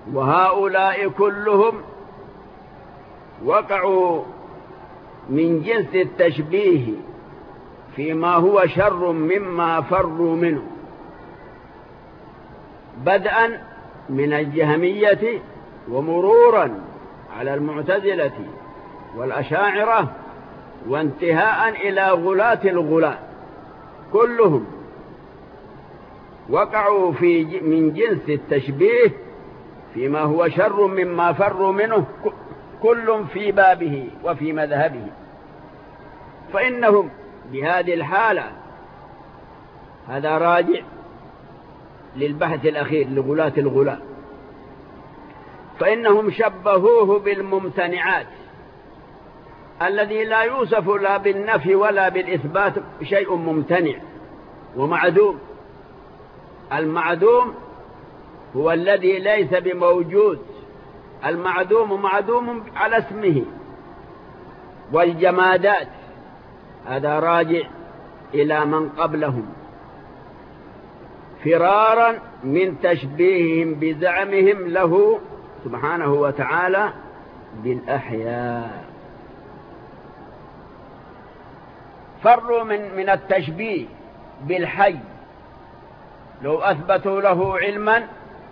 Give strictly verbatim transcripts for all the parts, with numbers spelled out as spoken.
وهؤلاء كلهم وقعوا من جنس التشبيه فيما هو شر مما فروا منه، بدءا من الجهمية ومرورا على المعتزلة والأشاعرة وانتهاء إلى غلاة الغلاة، كلهم وقعوا في من جنس التشبيه فيما هو شر مما فروا منه، كل في بابه وفي مذهبه. فإنهم بهذه الحالة، هذا راجع للبحث الأخير لغلاة الغلاة، فإنهم شبهوه بالممتنعات الذي لا يوصف لا بالنفي ولا بالإثبات، شيء ممتنع ومعدوم. المعدوم هو الذي ليس بموجود، المعدوم معدوم على اسمه. والجمادات هذا راجع إلى من قبلهم فرارا من تشبيههم بزعمهم له سبحانه وتعالى بالأحياء. فروا من من التشبيه بالحي، لو أثبتوا له علما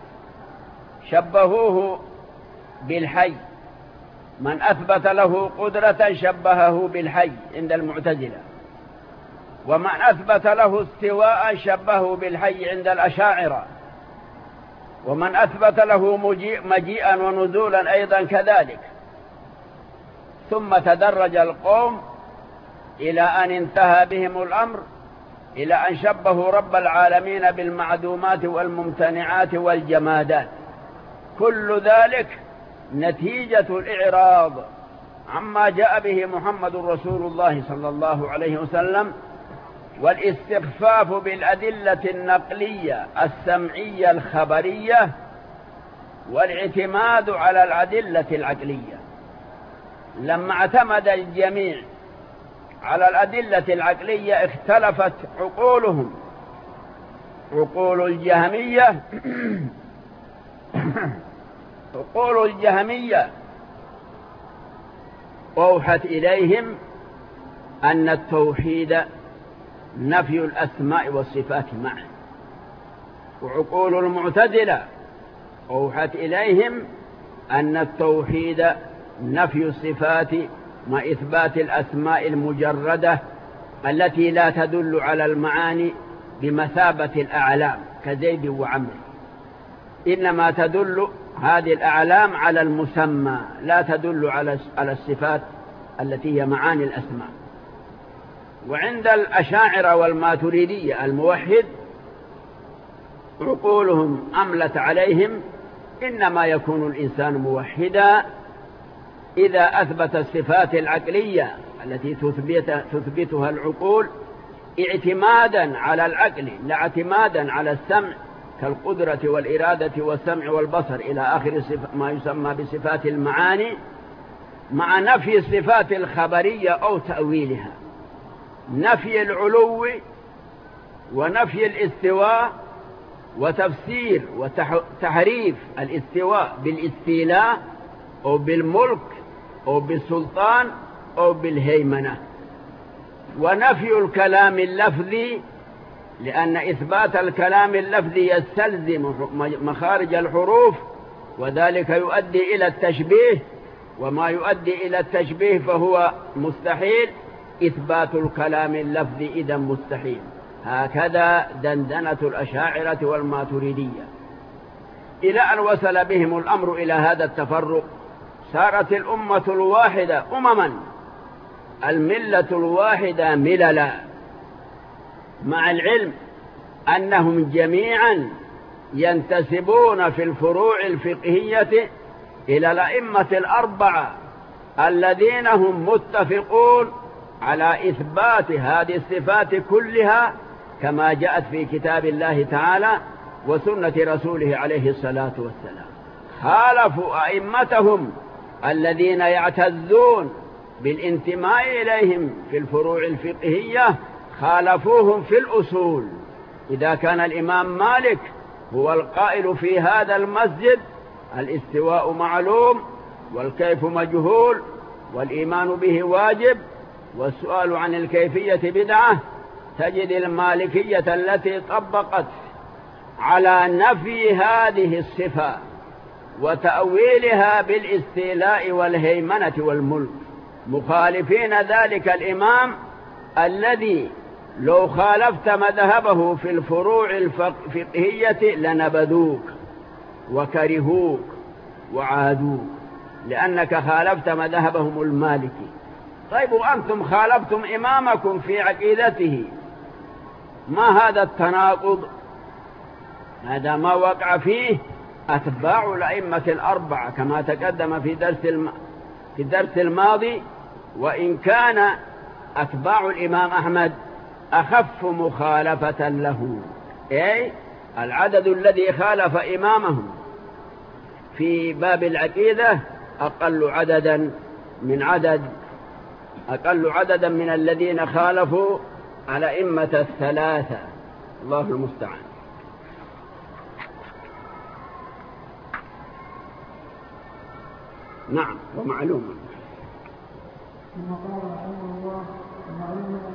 شبهوه بالحي، من أثبت له قدرة شبهه بالحي عند المعتزلة، ومن أثبت له استواء شبهه بالحي عند الأشاعرة، ومن أثبت له مجيئا ونزولا أيضا كذلك. ثم تدرج القوم إلى أن انتهى بهم الأمر إلى أن شبهوا رب العالمين بالمعدومات والممتنعات والجمادات. كل ذلك نتيجة الإعراض عما جاء به محمد رسول الله صلى الله عليه وسلم، والاستخفاف بالأدلة النقلية السمعية الخبرية، والاعتماد على الأدلة العقلية. لما اعتمد الجميع على الأدلة العقلية اختلفت عقولهم. عقول الجهمية عقول الجهمية أوحت إليهم أن التوحيد نفي الأسماء والصفات معا، وعقول المعتزلة أوحت إليهم أن التوحيد نفي الصفات مع إثبات الأسماء المجردة التي لا تدل على المعاني بمثابة الأعلام كزيد وعمر، إنما تدل هذه الأعلام على المسمى، لا تدل على الصفات التي هي معاني الأسماء. وعند الأشاعرة والماتريدية الموحد عقولهم أملت عليهم إنما يكون الإنسان موحدا إذا أثبت الصفات العقلية التي تثبتها العقول اعتمادا على العقل لا اعتمادا على السمع، كالقدرة والإرادة والسمع والبصر إلى آخر ما يسمى بصفات المعاني، مع نفي الصفات الخبرية أو تأويلها، نفي العلو ونفي الاستواء، وتفسير وتحريف الاستواء بالاستيلاء أو بالملك أو بالسلطان أو بالهيمنة، ونفي الكلام اللفظي، لأن إثبات الكلام اللفظي يستلزم مخارج الحروف، وذلك يؤدي إلى التشبيه، وما يؤدي إلى التشبيه فهو مستحيل، إثبات الكلام اللفظي إذا مستحيل. هكذا دندنة الأشاعرة والماتريدية، إلى أن وصل بهم الأمر إلى هذا التفرق. صارت الأمة الواحدة أمما، الملة الواحدة مللا، مع العلم أنهم جميعا ينتسبون في الفروع الفقهية إلى الأئمة الأربعة الذين هم متفقون على إثبات هذه الصفات كلها كما جاءت في كتاب الله تعالى وسنة رسوله عليه الصلاة والسلام. خالفوا أئمتهم الذين يعتزون بالانتماء إليهم في الفروع الفقهية، خالفوهم في الأصول. إذا كان الإمام مالك هو القائل في هذا المسجد الاستواء معلوم والكيف مجهول والإيمان به واجب، والسؤال عن الكيفية بدعة، تجد المالكية التي طبقت على نفي هذه الصفة وتأويلها بالاستيلاء والهيمنة والملك، مخالفين ذلك الإمام الذي لو خالفت مذهبه في الفروع الفقهية لنبذوك وكرهوك وعادوك لأنك خالفت مذهبهم المالكي. طيب وأنتم خالفتم إمامكم في عقيدته، ما هذا التناقض؟ هذا ما وقع فيه أتباع الأئمة الأربعة كما تقدم في درس الم... في الدرس الماضي، وإن كان أتباع الإمام أحمد أخف مخالفة له، أي العدد الذي خالف إمامهم في باب العقيدة أقل عددا من عدد أقل عددا من الذين خالفوا على أئمة الثلاثة. الله المستعان. نعم ومعلوم.